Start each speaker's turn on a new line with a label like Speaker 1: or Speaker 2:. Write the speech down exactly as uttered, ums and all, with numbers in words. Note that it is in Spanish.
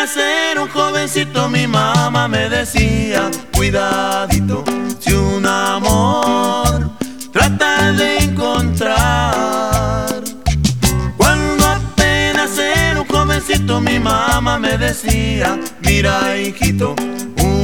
Speaker 1: apenas era un jovencito, mi mamá me decía: cuidadito, si un amor trata de encontrar. Cuando apenas era un jovencito, mi mamá me decía: mira, hijito,